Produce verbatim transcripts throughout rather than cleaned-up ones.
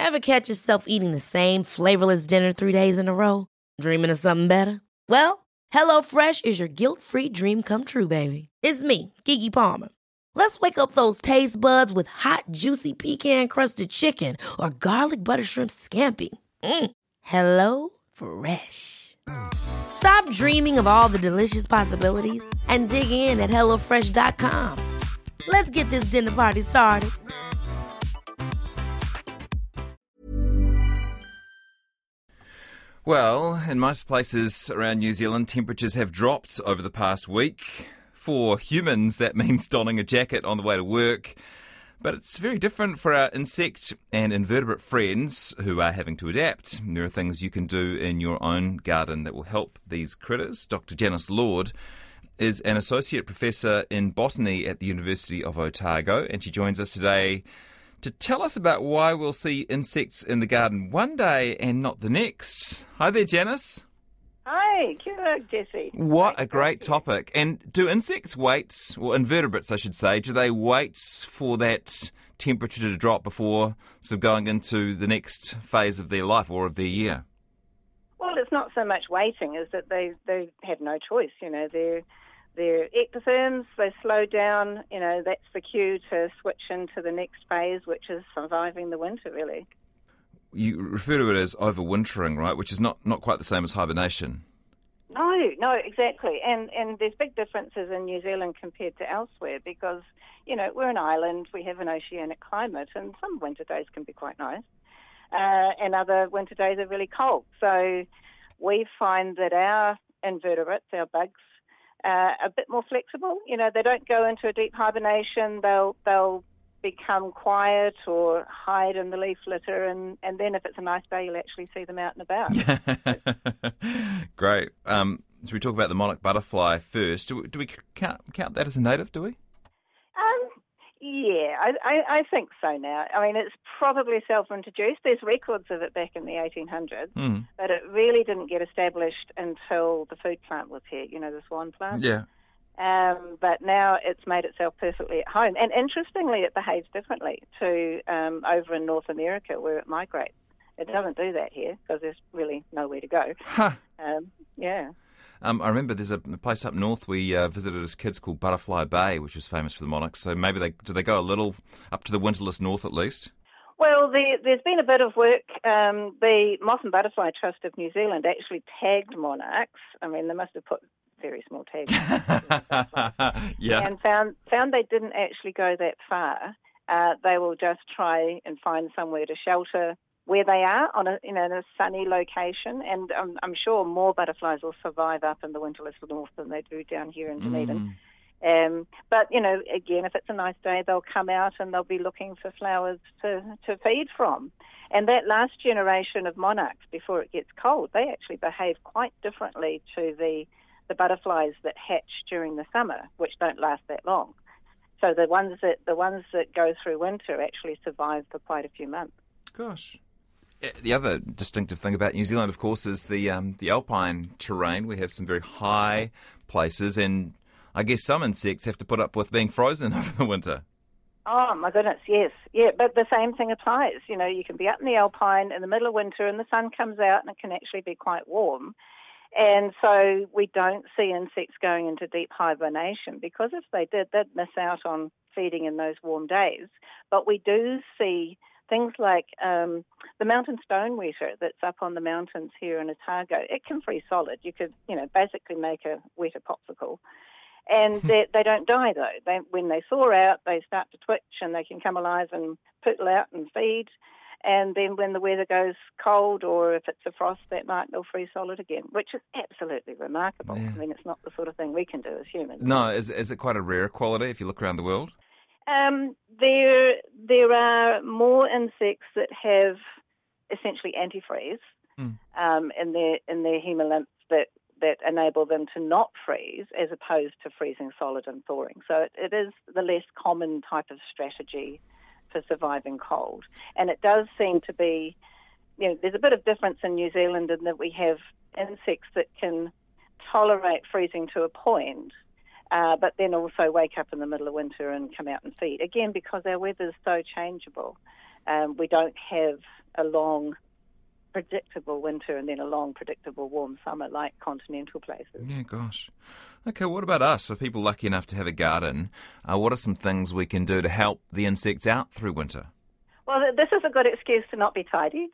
Ever catch yourself eating the same flavorless dinner three days in a row? Dreaming of something better? Well, HelloFresh is your guilt-free dream come true, baby. It's me, Keke Palmer. Let's wake up those taste buds with hot, juicy pecan-crusted chicken or garlic butter shrimp scampi. Mm. Hello Fresh. Stop dreaming of all the delicious possibilities and dig in at hello fresh dot com. Let's get this dinner party started. Well, in most places around New Zealand, temperatures have dropped over the past week. For humans, that means donning a jacket on the way to work. But it's very different for our insect and invertebrate friends who are having to adapt. There are things you can do in your own garden that will help these critters. Doctor Janice Lord is an associate professor in botany at the University of Otago, and she joins us today to tell us about why we'll see insects in the garden one day and not the next. Hi there, Janice. Hi, kia ora, Jesse. What a great topic. And do insects wait, or invertebrates I should say, do they wait for that temperature to drop before sort of going into the next phase of their life or of their year? Well, it's not so much waiting as that they, they have no choice. You know, they're, they're ectotherms, they slow down, you know, that's the cue to switch into the next phase, which is surviving the winter, really. You refer to it as overwintering, right, which is not, not quite the same as hibernation. No, no, exactly. And and there's big differences in New Zealand compared to elsewhere because, you know, we're an island, we have an oceanic climate, and some winter days can be quite nice, uh, and other winter days are really cold. So we find that our invertebrates, our bugs, uh, are a bit more flexible. You know, they don't go into a deep hibernation, they'll they'll become quiet or hide in the leaf litter, and, and then if it's a nice day, you'll actually see them out and about. Great. Um, so we talk about the monarch butterfly first. Do we, do we count, count that as a native, do we? Um, yeah, I, I, I think so now. I mean, it's probably self-introduced. There's records of it back in the eighteen hundreds, mm. but it really didn't get established until the food plant was here, you know, the swan plant. Yeah. Um, but now it's made itself perfectly at home. And interestingly, it behaves differently to um, over in North America where it migrates. It doesn't do that here because there's really nowhere to go. Huh. Um, yeah. Um, I remember there's a place up north we uh, visited as kids called Butterfly Bay, which is famous for the monarchs. So maybe they do they go a little up to the winterless north at least? Well, there, there's been a bit of work. Um, the Moth and Butterfly Trust of New Zealand actually tagged monarchs. I mean, they must have put very small tags. Yeah. And found found they didn't actually go that far. Uh, they will just try and find somewhere to shelter where they are on a you know in a sunny location. And um, I'm sure more butterflies will survive up in the winterless north than they do down here in Dunedin. Mm. Um, but you know, again, if it's a nice day, they'll come out and they'll be looking for flowers to to feed from. And that last generation of monarchs, before it gets cold, they actually behave quite differently to the the butterflies that hatch during the summer, which don't last that long. So the ones that the ones that go through winter actually survive for quite a few months. Gosh. The other distinctive thing about New Zealand, of course, is the um, the alpine terrain. We have some very high places, and I guess some insects have to put up with being frozen over the winter. Oh, my goodness, yes. Yeah, but the same thing applies. You know, you can be up in the alpine in the middle of winter and the sun comes out and it can actually be quite warm. And so we don't see insects going into deep hibernation because if they did, they'd miss out on feeding in those warm days. But we do see things like um, the mountain stonewether that's up on the mountains here in Otago. It can freeze solid. You could, you know, basically make a wetter popsicle. And they, they don't die, though. They, when they thaw out, they start to twitch and they can come alive and poodle out and feed. And then when the weather goes cold or if it's a frost that night, they'll freeze solid again, which is absolutely remarkable. Yeah. I mean, it's not the sort of thing we can do as humans. No, is, is it quite a rare quality if you look around the world? Um, there, there are more insects that have essentially antifreeze mm. um, in their in their hemolymph that, that enable them to not freeze as opposed to freezing solid and thawing. So it, it is the less common type of strategy for surviving cold. And it does seem to be, you know, there's a bit of difference in New Zealand in that we have insects that can tolerate freezing to a point, uh, but then also wake up in the middle of winter and come out and feed. Again, because our weather is so changeable. um, we don't have a long, predictable winter and then a long, predictable warm summer like continental places. Yeah, gosh. Okay, what about us? For people lucky enough to have a garden, uh, what are some things we can do to help the insects out through winter? Well, this is a good excuse to not be tidy.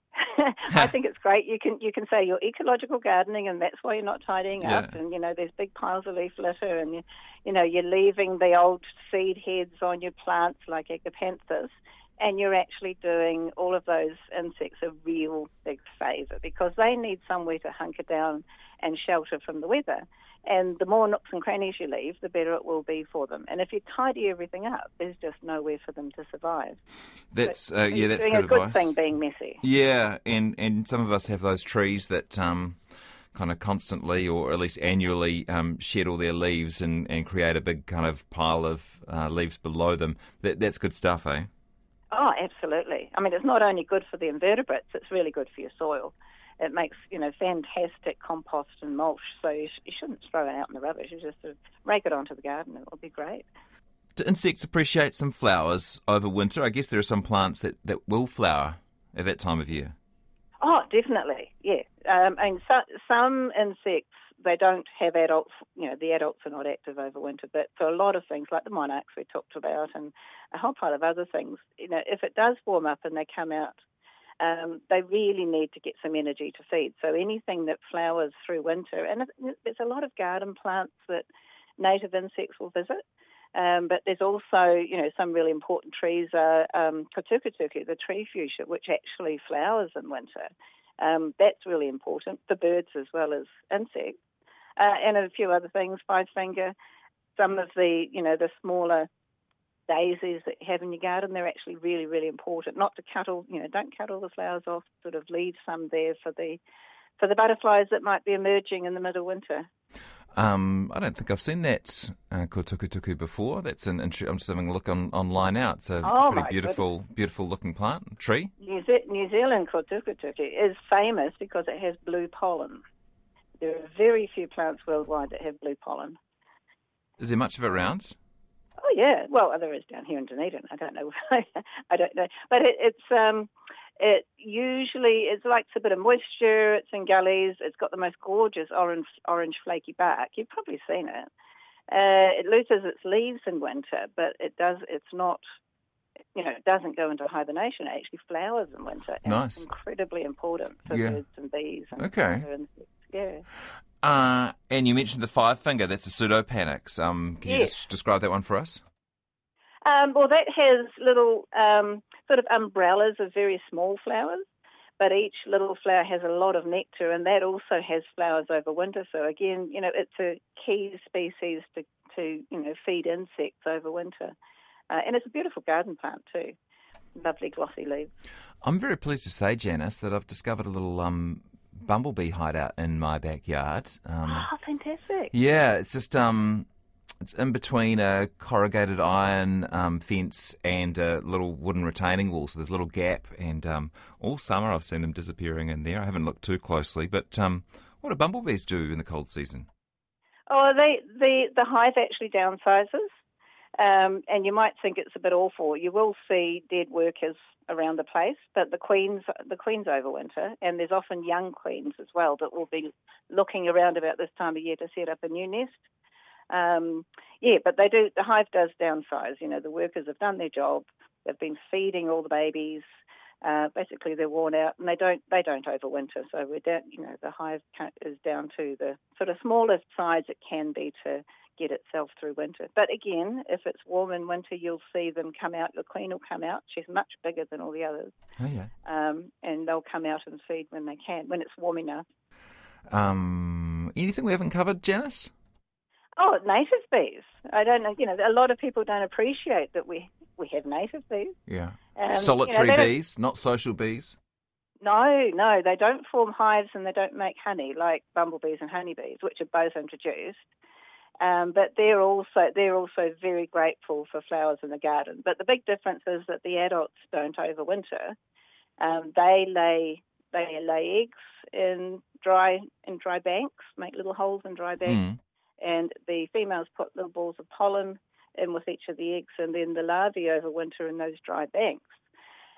I think it's great. You can you can say you're ecological gardening, and that's why you're not tidying Yeah. up. And you know, there's big piles of leaf litter, and you, you know, you're leaving the old seed heads on your plants like Agapanthus, and you're actually doing all of those insects a real big favour because they need somewhere to hunker down and shelter from the weather. And the more nooks and crannies you leave, the better it will be for them. And if you tidy everything up, there's just nowhere for them to survive. That's But uh, yeah, that's doing good a good advice. thing being messy. Yeah, and, and some of us have those trees that um, kind of constantly or at least annually um, shed all their leaves and, and create a big kind of pile of uh, leaves below them. That, that's good stuff, eh? Oh, absolutely. I mean, it's not only good for the invertebrates, it's really good for your soil. It makes, you know, fantastic compost and mulch, so you, sh- you shouldn't throw it out in the rubbish. You just sort of rake it onto the garden. It will be great. Do insects appreciate some flowers over winter? I guess there are some plants that, that will flower at that time of year. Oh, definitely, yeah. Um, and so, some insects, they don't have adults, you know, the adults are not active over winter, but for a lot of things, like the monarchs we talked about and a whole pile of other things, you know, if it does warm up and they come out, um, they really need to get some energy to feed. So anything that flowers through winter, and there's a lot of garden plants that native insects will visit, um, but there's also, you know, some really important trees are um, Kotukutuku, the tree fuchsia, which actually flowers in winter. Um, that's really important for birds as well as insects. Uh, and a few other things, five finger, some of the, you know, the smaller daisies that you have in your garden, they're actually really, really important. Not to cut all, you know, don't cut all the flowers off, sort of leave some there for the for the butterflies that might be emerging in the middle of winter. Um, I don't think I've seen that uh, Kotukutuku before. That's an int- I'm just having a look on, online now. It's a Oh, pretty my beautiful, beautiful looking plant, tree. New, Ze- New Zealand Kotukutuku is famous because it has blue pollen. There are very few plants worldwide that have blue pollen. Is there much of it around? Oh yeah, well there is down here in Dunedin. I don't know, I don't know, but it, it's um, it usually it likes a bit of moisture. It's in gullies. It's got the most gorgeous orange, orange flaky bark. You've probably seen it. Uh, it loses its leaves in winter, but it does. It's not, you know, it doesn't go into hibernation. It actually flowers in winter. And Nice. It's incredibly important for Yeah. birds and bees. And Okay. other insects. Yeah. Uh, and you mentioned the five finger. That's a pseudopanax. Um, can you Yes. just describe that one for us? Um, well, that has little um, sort of umbrellas of very small flowers, but each little flower has a lot of nectar, and that also has flowers over winter. So again, you know, it's a key species to, to you know, feed insects over winter. Uh, and it's a beautiful garden plant too. Lovely glossy leaves. I'm very pleased to say, Janice, that I've discovered a little um, bumblebee hideout in my backyard. Um, Oh, fantastic. yeah, it's just um, it's in between a corrugated iron um, fence and a little wooden retaining wall. So there's a little gap, and um, all summer I've seen them disappearing in there. I haven't looked too closely, but um, what do bumblebees do in the cold season? Oh, they, the, the hive actually downsizes. Um, and you might think it's a bit awful. You will see dead workers around the place, but the queens the queens overwinter, and there's often young queens as well that will be looking around about this time of year to set up a new nest. Um, yeah, but they do. The hive does downsize. You know, the workers have done their job. They've been feeding all the babies. Uh, basically, they're worn out, and they don't they don't overwinter. So we're down. You know, the hive is down to the sort of smallest size it can be to get itself through winter. But again, if it's warm in winter, you'll see them come out. The queen will come out. She's much bigger than all the others. Oh, yeah. Um, and they'll come out and feed when they can, when it's warm enough. Um, anything we haven't covered, Janice? Oh, native bees. I don't know, you know, a lot of people don't appreciate that we, we have native bees. Yeah. Um, Solitary you know, they don't- bees, not social bees. No, no, they don't form hives and they don't make honey like bumblebees and honeybees, which are both introduced. Um, but they're also they're also very grateful for flowers in the garden. But the big difference is that the adults don't overwinter. Um, they lay they lay eggs in dry in dry banks, make little holes in dry banks, Mm. and the females put little balls of pollen in with each of the eggs, and then the larvae overwinter in those dry banks.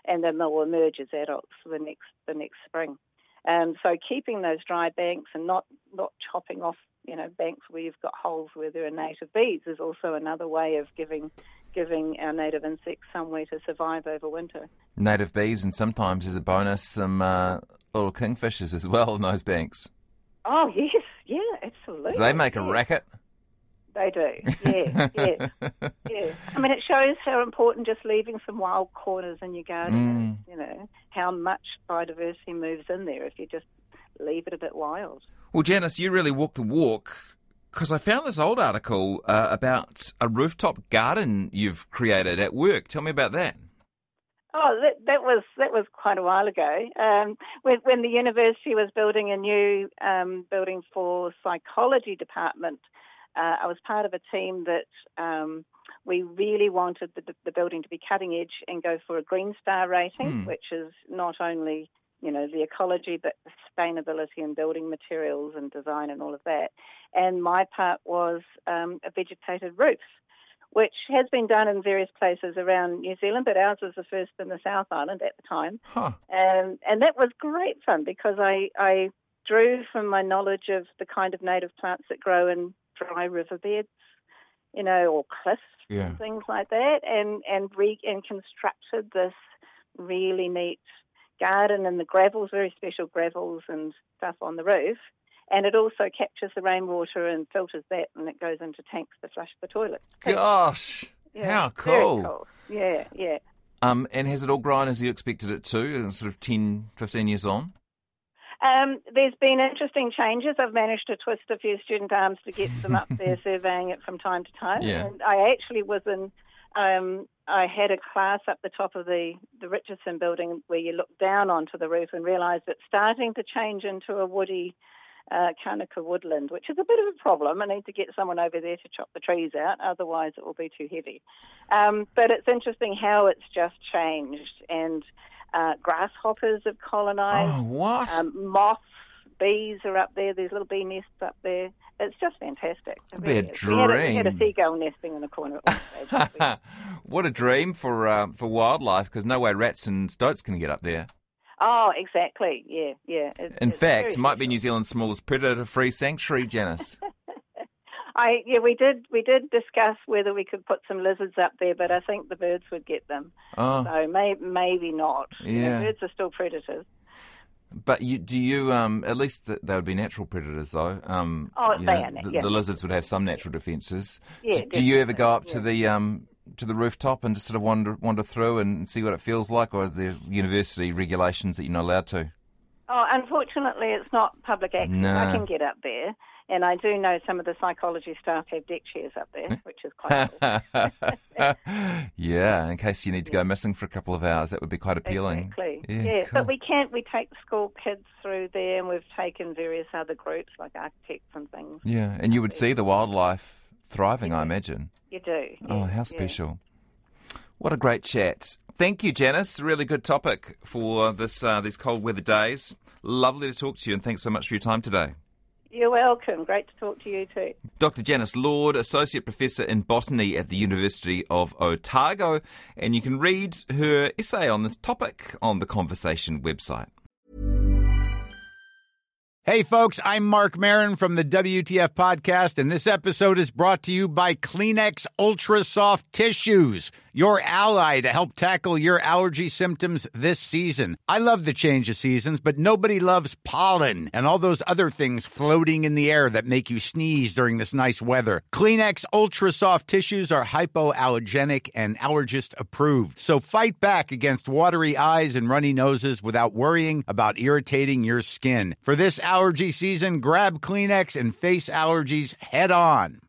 and then they'll emerge as adults for the next the next spring. Um, so keeping those dry banks and not, not chopping off, you know, banks where you've got holes where there are native bees is also another way of giving giving our native insects somewhere to survive over winter. Native bees, and sometimes as a bonus, some uh, little kingfishers as well in those banks. Oh, yes, yeah, absolutely. So they make yeah. a racket. They do, yeah, yeah, yeah. I mean, it shows how important just leaving some wild corners in your garden is, you know, how much biodiversity moves in there if you just leave it a bit wild. Well, Janice, you really walk the walk, because I found this old article uh, about a rooftop garden you've created at work. Tell me about that. Oh, that, that was that was quite a while ago. Um, when, when the university was building a new um, building for psychology department, uh, I was part of a team that um, we really wanted the, the building to be cutting edge and go for a Green Star rating, Hmm. which is not only, you know, the ecology, but sustainability and building materials and design and all of that. And my part was um, a vegetated roof, which has been done in various places around New Zealand, but ours was the first in the South Island at the time. Huh. Um, and that was great fun because I, I drew from my knowledge of the kind of native plants that grow in dry riverbeds, you know, or cliffs, Yeah. and things like that, and, and, re- and constructed this really neat garden, and the gravels, very special gravels and stuff on the roof. And it also captures the rainwater and filters that, and it goes into tanks to flush the toilet. Gosh, Yeah, how very cool. cool. Yeah, yeah. Um, and has it all grown as you expected it to, sort of ten, fifteen years on? Um, there's been interesting changes. I've managed to twist a few student arms to get them up there surveying it from time to time. Yeah. And I actually was in, um, I had a class up the top of the, the Richardson building where you look down onto the roof and realise it's starting to change into a woody uh, Kanuka woodland, which is a bit of a problem. I need to get someone over there to chop the trees out, otherwise it will be too heavy. Um, but it's interesting how it's just changed, and uh, grasshoppers have colonised. Oh, what? Um, moths, bees are up there. There's little bee nests up there. It's just fantastic. It It'd be a really is. We had a, we had a dream. seagull nesting in the corner at one stage. What a dream for uh, for wildlife, because no way rats and stoats can get up there. Oh, exactly. Yeah, yeah. It's, In it's fact, very it might be special. New Zealand's smallest predator-free sanctuary, Janice. I yeah, we did we did discuss whether we could put some lizards up there, but I think the birds would get them. Oh, So may, maybe not. You know, Yeah. birds are still predators. but you, do you? Um, at least th- they would be natural predators, though. Um, Oh, you they know, are nat- the, yeah. the lizards would have some natural defences. Yeah, do, do you ever go up definitely, to the um, to the rooftop and just sort of wander wander through and see what it feels like, or is there university regulations that you're not allowed to? Oh, unfortunately, it's not public access. No. I can get up there, and I do know some of the psychology staff have deck chairs up there, which is quite cool. Yeah, in case you need to go missing for a couple of hours, that would be quite appealing. Exactly. Yeah, Yeah, cool. but we can't. We take the school kids through there, and we've taken various other groups like architects and things. Yeah, and you would see the wildlife thriving, I imagine. You do. Oh, yeah, how yeah. special. What a great chat. Thank you, Janice. Really good topic for this uh, these cold weather days. Lovely to talk to you, and thanks so much for your time today. You're welcome. Great to talk to you too. Doctor Janice Lord, Associate Professor in Botany at the University of Otago, and you can read her essay on this topic on the Conversation website. Hey, folks, I'm Mark Maron from the W T F Podcast, and this episode is brought to you by Kleenex Ultra Soft Tissues, your ally to help tackle your allergy symptoms this season. I love the change of seasons, but nobody loves pollen and all those other things floating in the air that make you sneeze during this nice weather. Kleenex Ultra Soft Tissues are hypoallergenic and allergist approved, so fight back against watery eyes and runny noses without worrying about irritating your skin. For this allergy season, grab Kleenex and face allergies head on.